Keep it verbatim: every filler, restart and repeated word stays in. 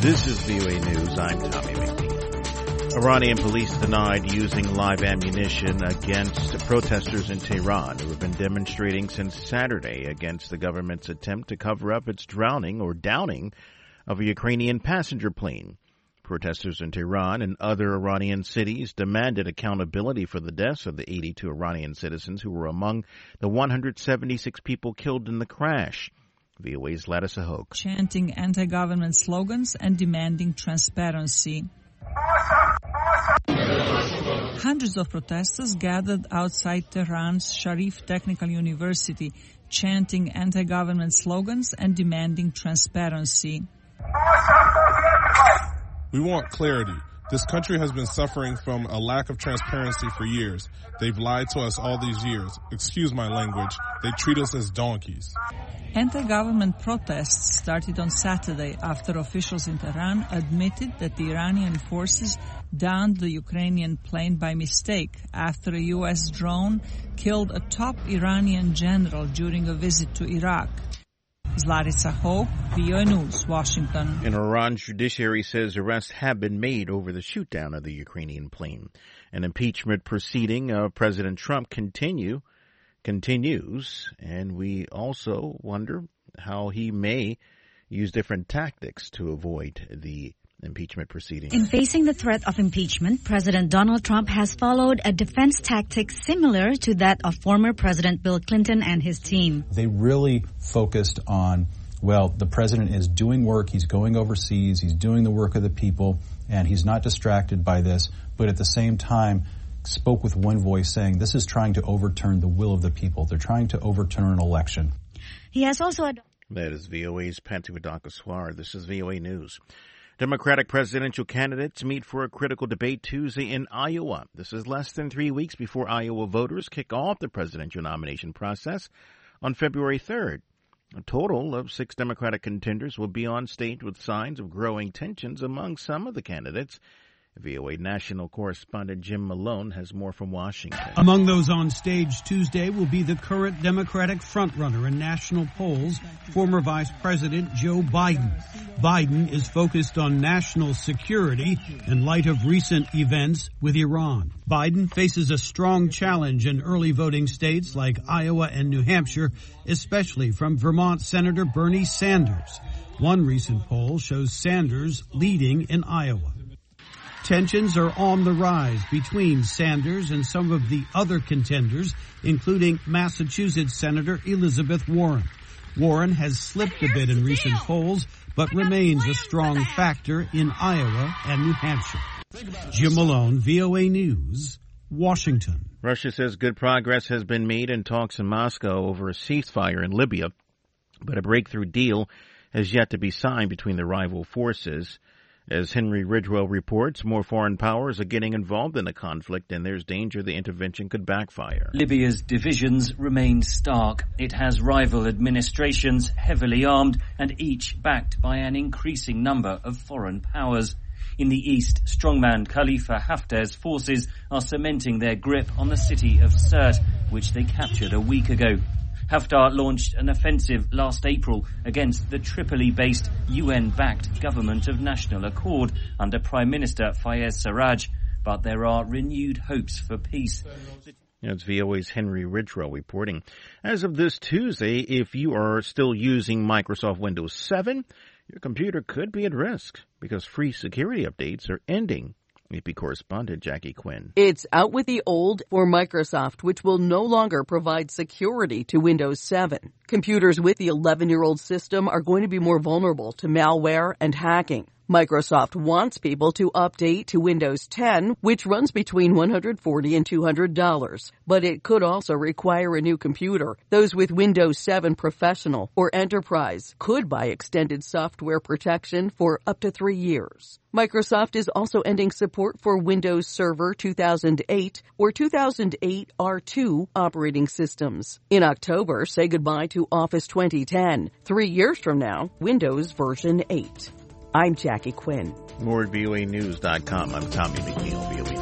This is V O A News. I'm Tommy McNeil. Iranian police denied using live ammunition against protesters in Tehran who have been demonstrating since Saturday against the government's attempt to cover up its drowning or downing of a Ukrainian passenger plane. Protesters in Tehran and other Iranian cities demanded accountability for the deaths of the eighty-two Iranian citizens who were among the one hundred seventy-six people killed in the crash. V O A's Ladis Ahok. Chanting anti-government slogans and demanding transparency. Hundreds of protesters gathered outside Tehran's Sharif Technical University, chanting anti-government slogans and demanding transparency. We want clarity. This country has been suffering from a lack of transparency for years. They've lied to us all these years. Excuse my language. They treat us as donkeys. Anti-government protests started on Saturday after officials in Tehran admitted that the Iranian forces downed the Ukrainian plane by mistake after a U S drone killed a top Iranian general during a visit to Iraq. Zlaritsa Ho, V O A News, Washington. An Iran judiciary says arrests have been made over the shoot-down of the Ukrainian plane. An impeachment proceeding of President Trump continue continues, and we also wonder how he may use different tactics to avoid the impeachment proceeding. In facing the threat of impeachment, President Donald Trump has followed a defense tactic similar to that of former President Bill Clinton and his team. They really focused on, well, the president is doing work, he's going overseas, he's doing the work of the people, and he's not distracted by this, but at the same time spoke with one voice saying this is trying to overturn the will of the people. They're trying to overturn an election. He has also... Ad- that is V O A's Pantu Adakaswar. This is V O A News. Democratic presidential candidates meet for a critical debate Tuesday in Iowa. This is less than three weeks before Iowa voters kick off the presidential nomination process on February third. A total of six Democratic contenders will be on stage with signs of growing tensions among some of the candidates. V O A national correspondent Jim Malone has more from Washington. Among those on stage Tuesday will be the current Democratic frontrunner in national polls, former Vice President Joe Biden. Biden is focused on national security in light of recent events with Iran. Biden faces a strong challenge in early voting states like Iowa and New Hampshire, especially from Vermont Senator Bernie Sanders. One recent poll shows Sanders leading in Iowa. Tensions are on the rise between Sanders and some of the other contenders, including Massachusetts Senator Elizabeth Warren. Warren has slipped a bit in recent polls, but remains a strong factor in Iowa and New Hampshire. Jim Malone, V O A News, Washington. Russia says good progress has been made in talks in Moscow over a ceasefire in Libya, but a breakthrough deal has yet to be signed between the rival forces. As Henry Ridgwell reports, more foreign powers are getting involved in the conflict, and there's danger the intervention could backfire. Libya's divisions remain stark. It has rival administrations heavily armed and each backed by an increasing number of foreign powers. In the east, strongman Khalifa Haftar's forces are cementing their grip on the city of Sirte, which they captured a week ago. Haftar launched an offensive last April against the Tripoli-based U N-backed Government of National Accord under Prime Minister Fayez Sarraj, but there are renewed hopes for peace. It's V O A's Henry Ridgwell reporting. As of this Tuesday, if you are still using Microsoft Windows seven, your computer could be at risk because free security updates are ending. A P correspondent Jackie Quinn. It's out with the old for Microsoft, which will no longer provide security to Windows seven. Computers with the eleven-year-old system are going to be more vulnerable to malware and hacking. Microsoft wants people to update to Windows ten, which runs between one hundred forty dollars and two hundred dollars. But it could also require a new computer. Those with Windows seven Professional or Enterprise could buy extended software protection for up to three years. Microsoft is also ending support for Windows Server two thousand eight or two thousand eight R two operating systems. In October, say goodbye to Office twenty ten. Three years from now, Windows version eight. I'm Jackie Quinn. More at V O A News dot com. I'm Tommy McNeil, V O A